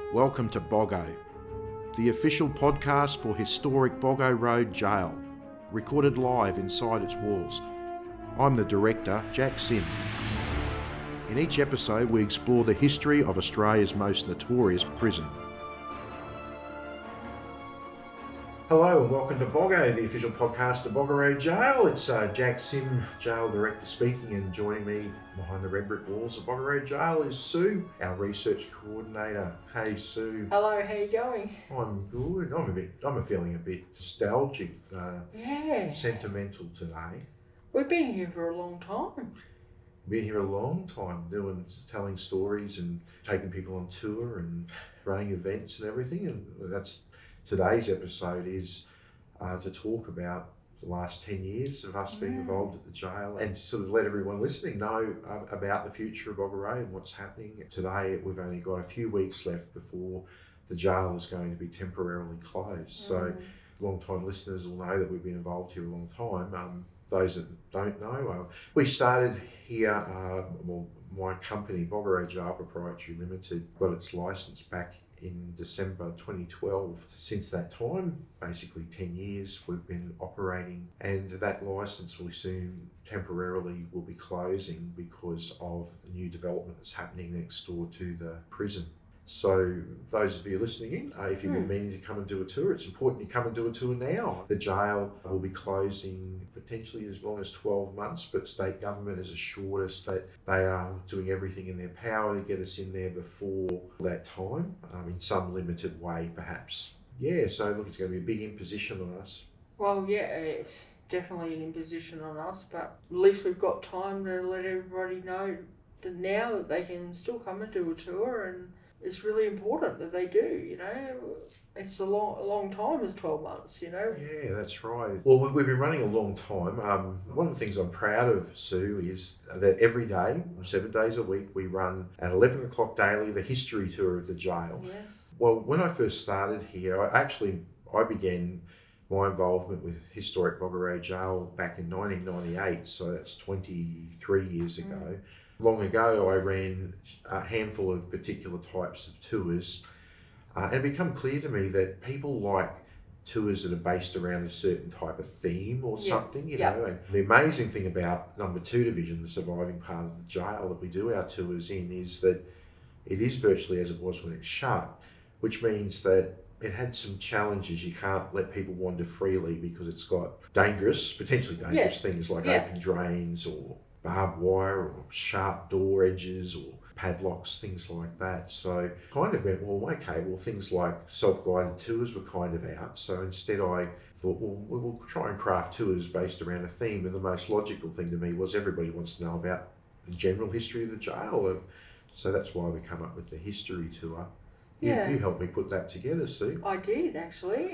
Welcome to Boggo, the official podcast for historic Boggo Road Jail, recorded live inside its walls. I'm the director, Jack Sim. In each episode, we explore the history of Australia's most notorious prison. Hello and welcome to Boggo, the official podcast of Boggo Road Jail. It's Jack Sim, Jail Director speaking, and joining me behind the red brick walls of Boggo Road Jail is Sue, our research coordinator. Hey Sue. Hello, how you going? I'm good. I'm feeling a bit nostalgic, sentimental today. We've been here for a long time. Been here a long time, telling stories and taking people on tour and running events and everything, and that's today's episode is to talk about the last 10 years of us being involved at the jail and to sort of let everyone listening know about the future of Boggo Road and what's happening. Today, we've only got a few weeks left before the jail is going to be temporarily closed. So long-time listeners will know that we've been involved here a long time. Those that don't know, we started here, my company, Boggo Road Jail Proprietary Limited, got its licence back in December 2012. Since that time, basically 10 years, we've been operating, and that licence will soon temporarily will be closing because of the new development that's happening next door to the prison. So those of you listening in, if you've been meaning to come and do a tour, it's important you come and do a tour now. The jail will be closing potentially as long as 12 months, but state government has assured us that they are doing everything in their power to get us in there before that time, in some limited way perhaps. Yeah, so look, it's going to be a big imposition on us. Well, yeah, it's definitely an imposition on us, but at least we've got time to let everybody know that now that they can still come and do a tour, and it's really important that they do, It's a long time is 12 months, Yeah, that's right. Well, we've been running a long time. One of the things I'm proud of, Sue, is that every day, 7 days a week, we run at 11 o'clock daily the history tour of the jail. Yes. Well, when I first started here, I began my involvement with historic Boggo Road Jail back in 1998, so that's 23 years ago. Long ago, I ran a handful of particular types of tours, and it became clear to me that people like tours that are based around a certain type of theme or something, know. And the amazing thing about Number 2 Division, the surviving part of the jail that we do our tours in, is that it is virtually as it was when it's shut, which means that it had some challenges. You can't let people wander freely because it's got potentially dangerous things like open drains or barbed wire or sharp door edges or padlocks, things like that. So kind of went, things like self-guided tours were kind of out. So instead I thought, we'll try and craft tours based around a theme. And the most logical thing to me was everybody wants to know about the general history of the jail. So that's why we come up with the history tour. You helped me put that together, Sue. I did, actually,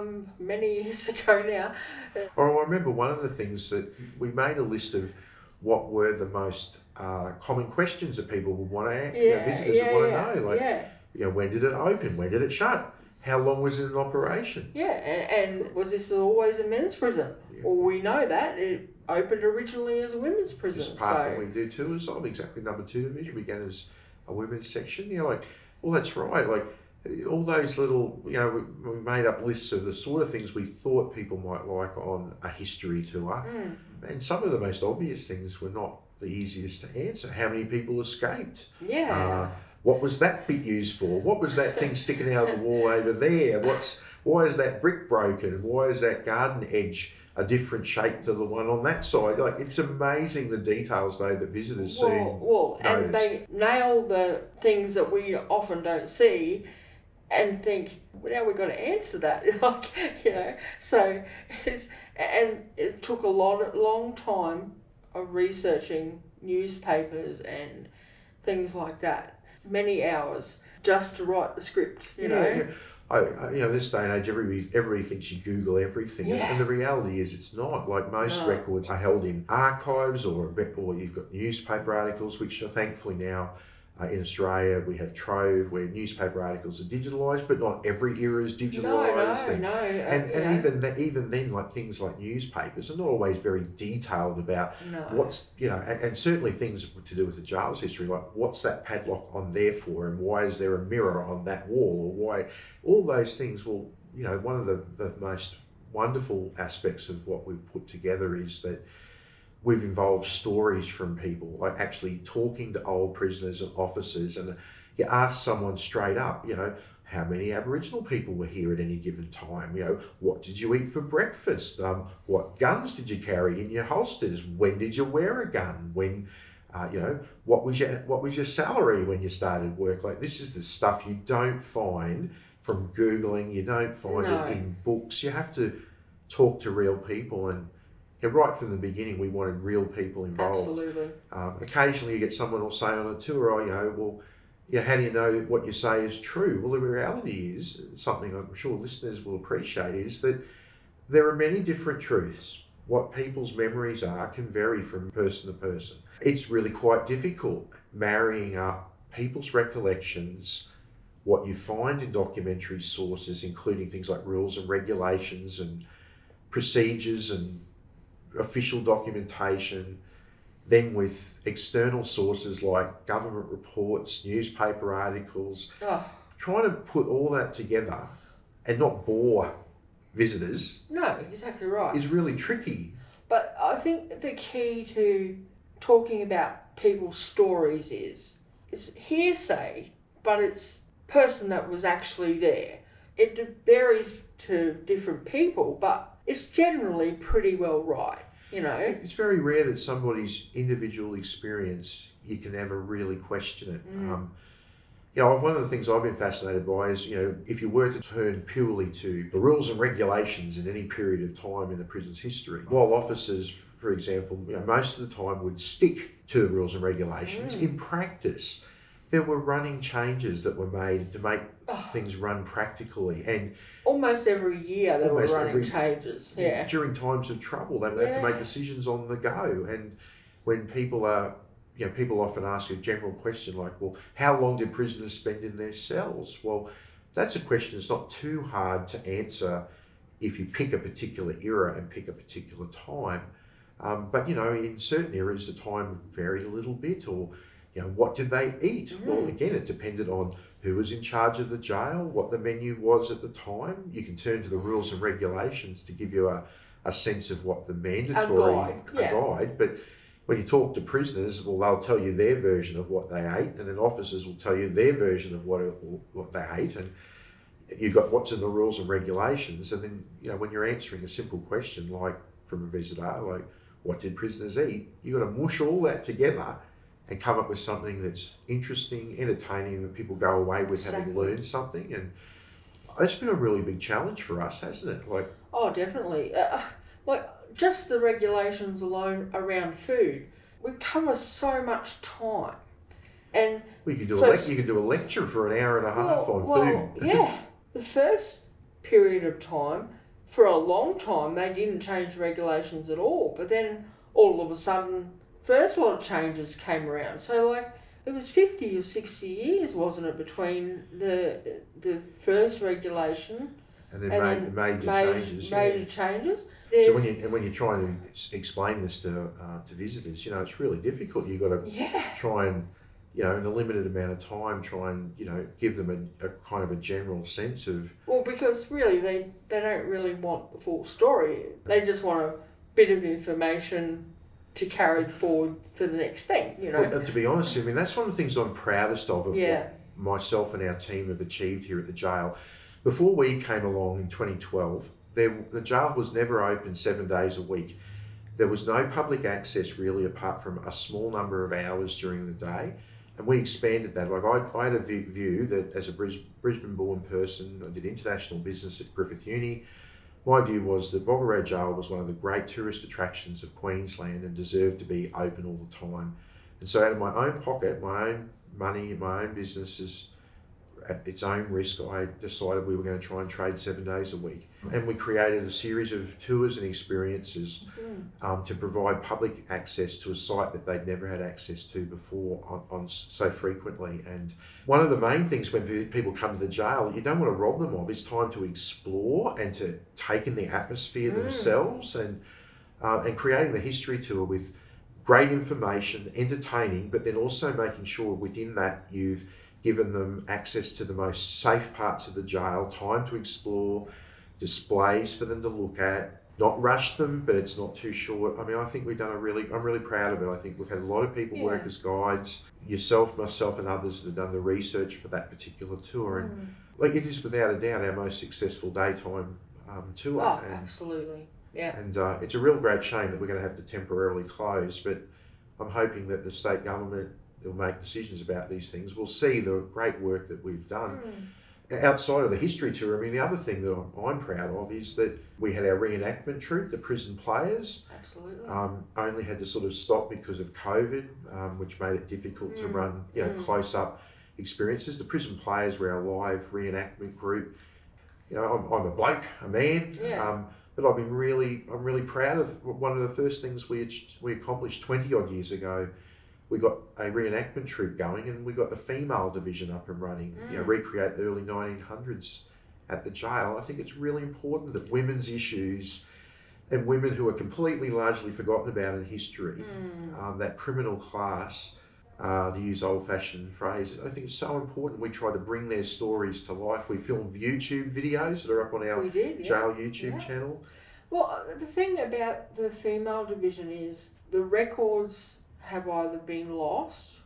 many years ago now. I remember one of the things that we made a list of what were the most common questions that people would want to ask, visitors would want to know. When did it open? When did it shut? How long was it in operation? Yeah, and was this always a men's prison? Yeah. Well, we know that it opened originally as a women's prison. This part that we do tours of, exactly, Number 2 Division began as a women's section. That's right. All those little, we made up lists of the sort of things we thought people might like on a history tour. And some of the most obvious things were not the easiest to answer. How many people escaped? Yeah. What was that bit used for? What was that thing sticking out of the wall over there? Why is that brick broken? Why is that garden edge a different shape to the one on that side? It's amazing the details though that visitors see. And they nail the things that we often don't see and think, now we've got to answer that. So it took a long time of researching newspapers and things like that. Many hours just to write the script, know. This day and age, everybody thinks you Google everything, and the reality is it's not. Most records are held in archives, or you've got newspaper articles, which are thankfully now In Australia, we have Trove, where newspaper articles are digitalised, but not every era is digitalised. No. And even then, like things like newspapers are not always very detailed about what's, and certainly things to do with the jail's history, like what's that padlock on there for, and why is there a mirror on that wall, or why, all those things will, one of the most wonderful aspects of what we've put together is that we've involved stories from people, like actually talking to old prisoners and officers, and you ask someone straight up, how many Aboriginal people were here at any given time? What did you eat for breakfast? What guns did you carry in your holsters? When did you wear a gun? When, what was your salary when you started work? Like, this is the stuff you don't find from Googling. You don't find it in books. You have to talk to real people, and right from the beginning, we wanted real people involved. Absolutely. Occasionally, you get someone will say on a tour, how do you know what you say is true? Well, the reality is, something I'm sure listeners will appreciate, is that there are many different truths. What people's memories are can vary from person to person. It's really quite difficult marrying up people's recollections, what you find in documentary sources, including things like rules and regulations and procedures and official documentation, then with external sources like government reports, newspaper articles, trying to put all that together and not bore visitors. No, exactly right. Is really tricky. But I think the key to talking about people's stories is hearsay, but it's person that was actually there. It varies to different people, but it's generally pretty well right, It's very rare that somebody's individual experience, you can ever really question it. One of the things I've been fascinated by is, if you were to turn purely to the rules and regulations in any period of time in the prison's history, while officers, for example, most of the time would stick to the rules and regulations, in practice, there were running changes that were made to make things run practically, and almost every year there were running changes. Yeah. During times of trouble, they would have to make decisions on the go, and when people are, people often ask a general question like, well, how long did prisoners spend in their cells? Well, that's a question that's not too hard to answer if you pick a particular era and pick a particular time. But in certain eras, the time varied a little bit, or what did they eat? Well, again, it depended on who was in charge of the jail, what the menu was at the time. You can turn to the rules and regulations to give you a sense of what the mandatory guide. But when you talk to prisoners, well, they'll tell you their version of what they ate, and then officers will tell you their version of what they ate, and you've got what's in the rules and regulations. And then, when you're answering a simple question like from a visitor, like what did prisoners eat, you've got to mush all that together and come up with something that's interesting, entertaining, that people go away with having learned something. And it's been a really big challenge for us, hasn't it? Definitely. Just the regulations alone around food, we cover so much time. And you could do a lecture for an hour and a half on food. Yeah. The first period of time, for a long time, they didn't change regulations at all. But then all of a sudden, first lot of changes came around. So it was 50 or 60 years, wasn't it, between the first regulation and then major changes. So when you're trying to explain this to visitors, it's really difficult. You've got to try and, in a limited amount of time, try and, give them a kind of a general sense of... Well, because really they don't really want the full story. They just want a bit of information to carry forward for the next thing, Well, to be honest, that's one of the things I'm proudest of what myself and our team have achieved here at the jail. Before we came along in 2012, the jail was never open 7 days a week. There was no public access really, apart from a small number of hours during the day. And we expanded that. I had a view that as a Brisbane-born person, I did international business at Griffith Uni. My view was that Wagga Road Jail was one of the great tourist attractions of Queensland and deserved to be open all the time. And so out of my own pocket, my own money, my own businesses, at its own risk, I decided we were going to try and trade 7 days a week. And we created a series of tours and experiences to provide public access to a site that they'd never had access to before on so frequently. And one of the main things when people come to the jail, you don't want to rob them of, is time to explore and to take in the atmosphere themselves, and creating the history tour with great information, entertaining, but then also making sure within that you've given them access to the most safe parts of the jail, time to explore, displays for them to look at, not rush them, but it's not too short. I mean, I think I'm really proud of it. I think we've had a lot of people work as guides, yourself, myself and others that have done the research for that particular tour. And like, it is without a doubt our most successful daytime tour. Oh, absolutely. Yeah. And it's a real great shame that we're going to have to temporarily close, but I'm hoping that the state government will make decisions about these things. We'll see the great work that we've done. Outside of the history tour, I mean, the other thing that I'm proud of is that we had our reenactment troupe, the Prison Players. Absolutely. Only had to sort of stop because of COVID, which made it difficult to run, close-up experiences. The Prison Players were our live reenactment group. You know, I'm a bloke, a man. But I'm really proud of one of the first things we accomplished 20 odd years ago. We got a reenactment troupe going, and we got the female division up and running. Recreate the early 1900s at the jail. I think it's really important that women's issues and women who are completely largely forgotten about in history, that criminal class, to use old-fashioned phrase, I think it's so important. We try to bring their stories to life. We filmed YouTube videos that are up on our jail YouTube channel. Well, the thing about the female division is the records have either been lost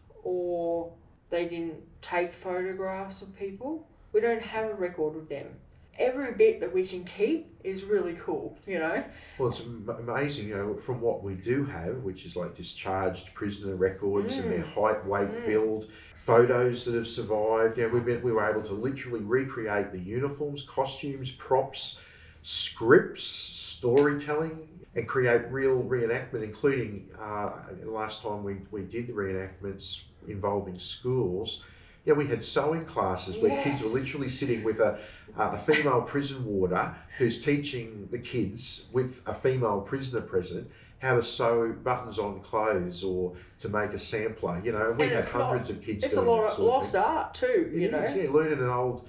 or they didn't take photographs of people. We don't have a record of them. Every bit that we can keep is really cool, you know. Well, it's amazing, you know, from what we do have, which is like discharged prisoner records and their height, weight, build, photos that have survived. Yeah, we were able to literally recreate the uniforms, costumes, props, scripts, storytelling, and create real reenactment, including last time we did the reenactments involving schools. Yeah, we had sewing classes where kids were literally sitting with a female prison warder who's teaching the kids with a female prisoner present how to sew buttons on clothes or to make a sampler. You know, we had hundreds of kids doing that. It's a lot of lost art too, you know. Yeah, learning an old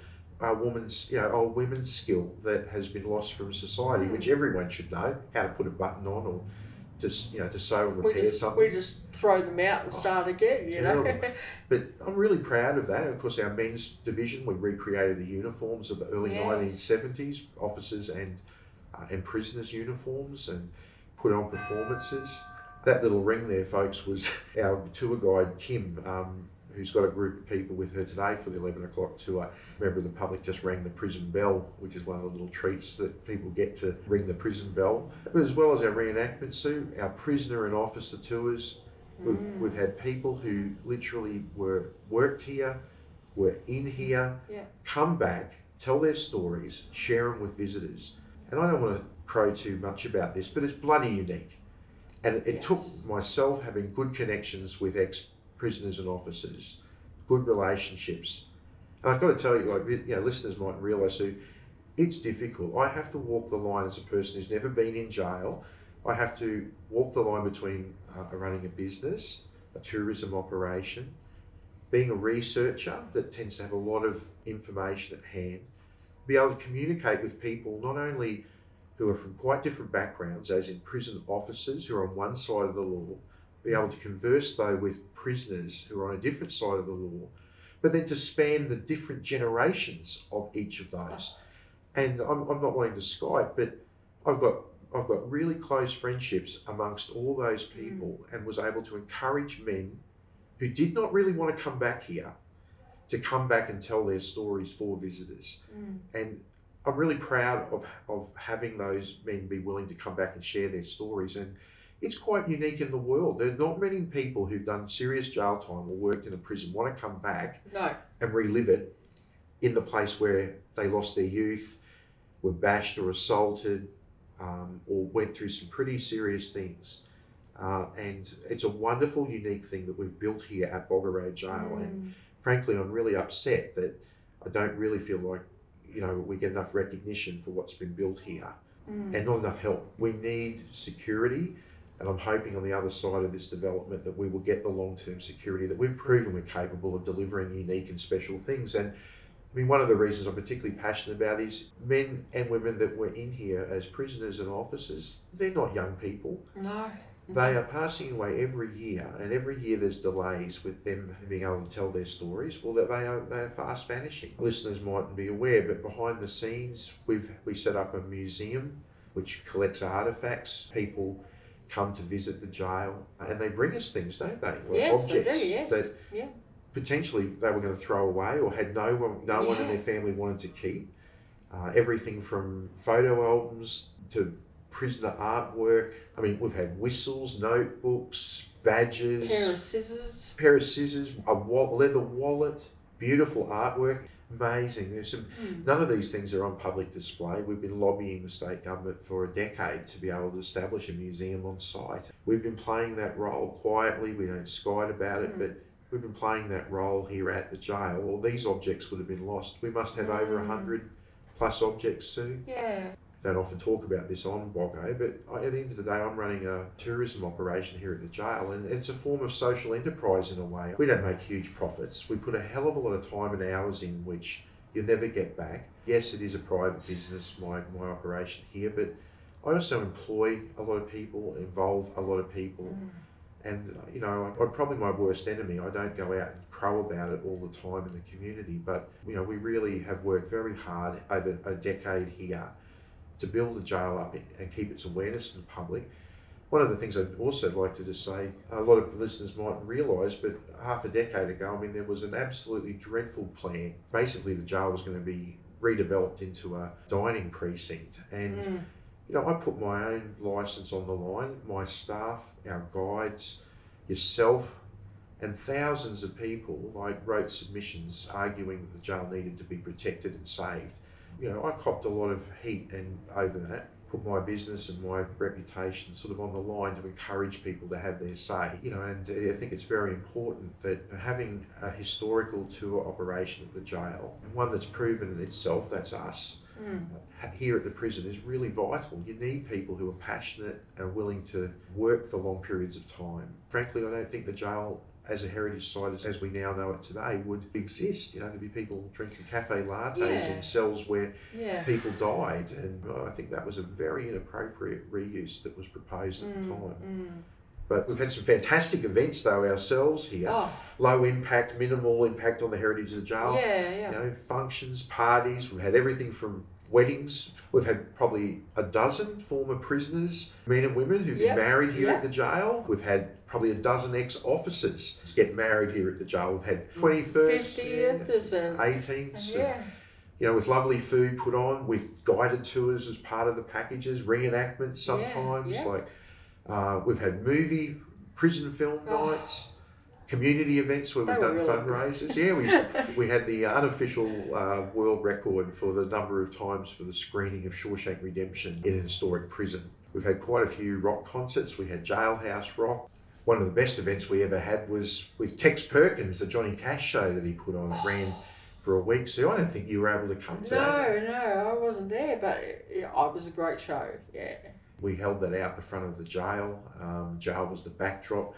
women's skill that has been lost from society, which everyone should know, how to put a button on or just, you know, to sew and repair something. We just throw them out and start again, you know. But I'm really proud of that. And of course, our men's division, we recreated the uniforms of the early 1970s, officers and prisoners' uniforms, and put on performances. That little ring there, folks, was our tour guide, Kim, who's got a group of people with her today for the 11 o'clock tour. A member of the public just rang the prison bell, which is one of the little treats that people get, to ring the prison bell. But as well as our reenactment suit, our prisoner and officer tours, we've had people who literally worked here, were in here, come back, tell their stories, share them with visitors. And I don't want to crow too much about this, but it's bloody unique. And it took myself having good connections with ex-prisoners and officers, good relationships. And I've got to tell you, like, you know, listeners mightn't realise too, it's difficult. I have to walk the line as a person who's never been in jail. I have to walk the line between running a business, a tourism operation, being a researcher that tends to have a lot of information at hand, be able to communicate with people not only who are from quite different backgrounds, as in prison officers who are on one side of the law, be able to converse though with prisoners who are on a different side of the law, but then to span the different generations of each of those. And I'm not wanting to Skype, but I've got really close friendships amongst all those people, and was able to encourage men who did not really want to come back here to come back and tell their stories for visitors. And I'm really proud of having those men be willing to come back and share their stories. And it's quite unique in the world. There are not many people who've done serious jail time or worked in a prison want to come back and relive it in the place where they lost their youth, were bashed or assaulted, or went through some pretty serious things. And it's a wonderful, unique thing that we've built here at Boggo Road Jail. And frankly, I'm really upset that I don't really feel like we get enough recognition for what's been built here and not enough help. We need security, and I'm hoping on the other side of this development that we will get the long-term security that we've proven we're capable of delivering unique and special things. And I mean, one of the reasons I'm particularly passionate about is men and women that were in here as prisoners and officers, they're not young people. No. They are passing away every year, and every year there's delays with them being able to tell their stories. Well, they are fast vanishing. Listeners mightn't be aware, but behind the scenes, we set up a museum which collects artefacts. People come to visit the jail, and they bring us things, don't they? Yes, objects they do, yes. that potentially they were going to throw away or had no one in their family wanted to keep. Everything from photo albums to prisoner artwork. I mean, we've had whistles, notebooks, badges, pair of scissors, a leather wallet, beautiful artwork. Amazing. There's none of these things are on public display. We've been lobbying the state government for a decade to be able to establish a museum on site. We've been playing that role quietly. We don't skite about it, but we've been playing that role here at the jail. Well, these objects would have been lost. We must have over 100 plus objects, Sue. Yeah. Don't often talk about this on Boggo, but at the end of the day, I'm running a tourism operation here at the jail, and it's a form of social enterprise in a way. We don't make huge profits. We put a hell of a lot of time and hours in, which you'll never get back. Yes, it is a private business, my operation here, but I also employ a lot of people, involve a lot of people. And, I'm probably my worst enemy. I don't go out and crow about it all the time in the community, but, we really have worked very hard over a decade here to build the jail up and keep its awareness in the public. One of the things I'd also like to just say, a lot of listeners mightn't realise, but half a decade ago, there was an absolutely dreadful plan. Basically, the jail was going to be redeveloped into a dining precinct. And, I put my own licence on the line, my staff, our guides, yourself, and thousands of people wrote submissions arguing that the jail needed to be protected and saved. I copped a lot of heat and over that, put my business and my reputation sort of on the line to encourage people to have their say. And I think it's very important that having a historical tour operation at the jail, and one that's proven in itself, that's us, here at the prison, is really vital. You need people who are passionate and willing to work for long periods of time. Frankly, I don't think the jail as a heritage site, as we now know it today, would exist. There'd be people drinking cafe lattes in cells where people died. And I think that was a very inappropriate reuse that was proposed at the time. But we've had some fantastic events, though, ourselves here. Low impact, minimal impact on the heritage of the jail. Functions, parties. We've had everything from weddings. We've had probably a dozen former prisoners, men and women, who've been married here at the jail. We've had probably a dozen ex-officers get married here at the jail. We've had 21st, 50th, 18th. With lovely food put on, with guided tours as part of the packages, reenactments sometimes. We've had prison film nights, community events where we've done fundraisers. We had the unofficial world record for the number of times for the screening of Shawshank Redemption in an historic prison. We've had quite a few rock concerts. We had Jailhouse Rock. One of the best events we ever had was with Tex Perkins, the Johnny Cash show that he put on. It ran for a week. So I don't think you were able to come to that. No, I wasn't there, but it was a great show, We held that out the front of the jail. Jail was the backdrop.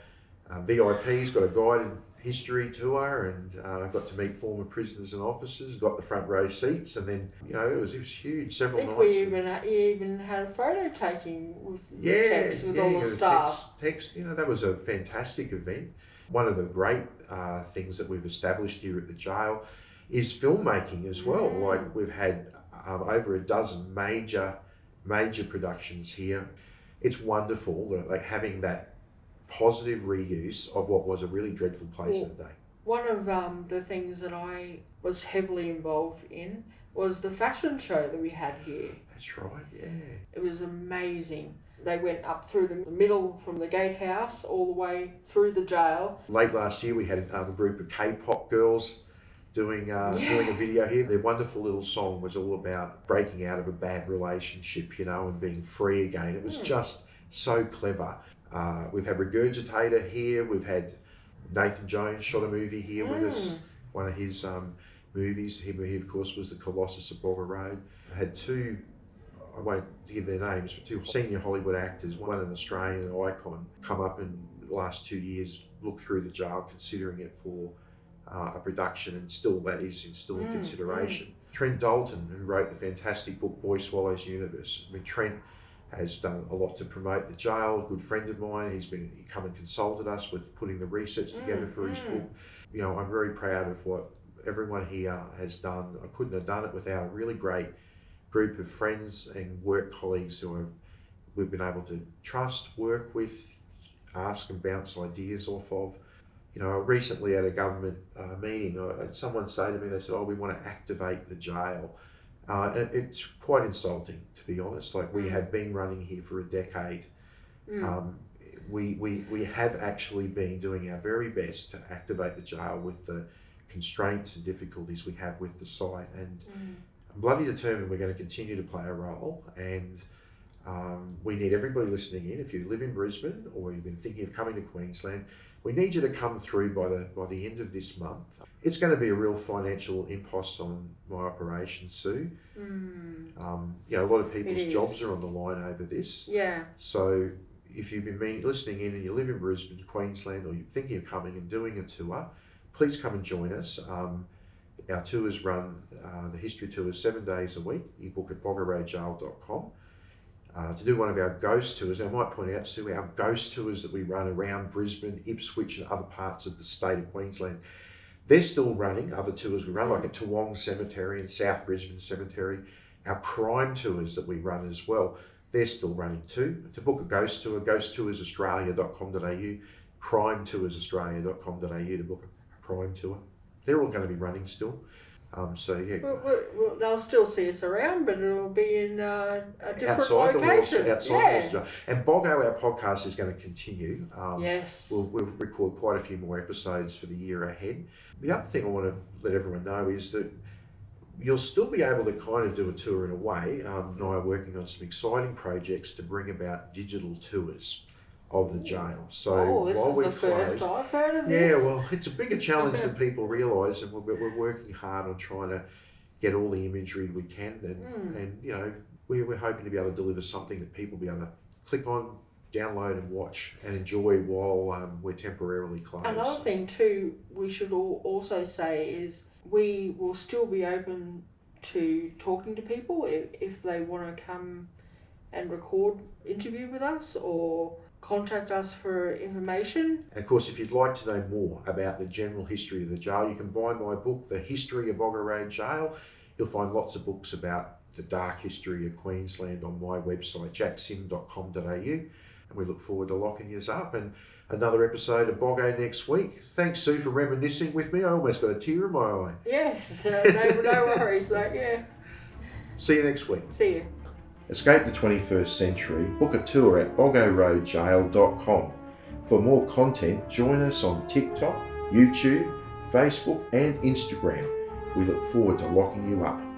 VIPs got a guided history tour and got to meet former prisoners and officers, got the front row seats, and then, it was huge, several nights. We even had a photo taking with Tex with all the staff. Tex, that was a fantastic event. One of the great things that we've established here at the jail is filmmaking as well. We've had over a dozen major productions here. It's wonderful, having that positive reuse of what was a really dreadful place in the day. One of the things that I was heavily involved in was the fashion show that we had here. That's right, yeah. It was amazing. They went up through the middle from the gatehouse all the way through the jail. Late last year we had a group of K-pop girls doing a video here. Their wonderful little song was all about breaking out of a bad relationship, and being free again. It was just so clever. We've had Regurgitator here. We've had Nathan Jones shot a movie here with us. One of his movies. He of course was the Colossus of Boggo Road. I had two, I won't give their names, but two senior Hollywood actors, one an Australian icon, come up in the last 2 years, look through the jail, considering it for a production, and still that is still in consideration. Trent Dalton, who wrote the fantastic book Boy Swallows Universe. I mean, Trent has done a lot to promote the jail. A good friend of mine, he come and consulted us with putting the research together for his book. You know, I'm very proud of what everyone here has done. I couldn't have done it without a really great group of friends and work colleagues who we've been able to trust, work with, ask and bounce ideas off of. You know, recently at a government meeting, I had someone say to me, they said, we want to activate the jail. And it's quite insulting, to be honest. Like, we have been running here for a decade. We have actually been doing our very best to activate the jail with the constraints and difficulties we have with the site. And I'm bloody determined we're going to continue to play a role. And we need everybody listening in. If you live in Brisbane or you've been thinking of coming to Queensland, we need you to come through by the end of this month. It's going to be a real financial impost on my operation, Sue. You know, a lot of people's jobs are on the line over this. Yeah. So if you've been listening in and you live in Brisbane, Queensland, or you're thinking of coming and doing a tour, please come and join us. Our tours run, the history tours, 7 days a week. You book at boggorodjail.com. To do one of our ghost tours. Now, I might point out, Sue, our ghost tours that we run around Brisbane, Ipswich and other parts of the state of Queensland, they're still running. Other tours we run, like at Toowong Cemetery and South Brisbane Cemetery. Our crime tours that we run as well, they're still running too. To book a ghost tour, ghosttoursaustralia.com.au, crimetoursaustralia.com.au to book a crime tour. They're all going to be running still. So yeah, well, they'll still see us around, but it'll be in a different outside location. The walls, outside the walls. And Boggo, our podcast is going to continue. Yes, we'll record quite a few more episodes for the year ahead. The other thing I want to let everyone know is that you'll still be able to kind of do a tour in a way. And I are working on some exciting projects to bring about digital tours of the jail. So this while is we're the first closed, I've heard of this. yeah, well, it's a bigger challenge than people realise, and we're working hard on trying to get all the imagery we can, and you know, we're hoping to be able to deliver something that people will be able to click on, download and watch and enjoy while we're temporarily closed. Another thing too, we should also say is we will still be open to talking to people if they want to come and record interview with us or contact us for information. And of course, if you'd like to know more about the general history of the jail, you can buy my book, The History of Boggo Road Jail. You'll find lots of books about the dark history of Queensland on my website, jacksim.com.au. And we look forward to locking you up. And another episode of Boggo next week. Thanks, Sue, for reminiscing with me. I almost got a tear in my eye. Yes, no worries. Yeah. See you next week. See you. Escape the 21st century. Book a tour at boggorodjail.com. For more content, join us on TikTok, YouTube, Facebook and Instagram. We look forward to locking you up.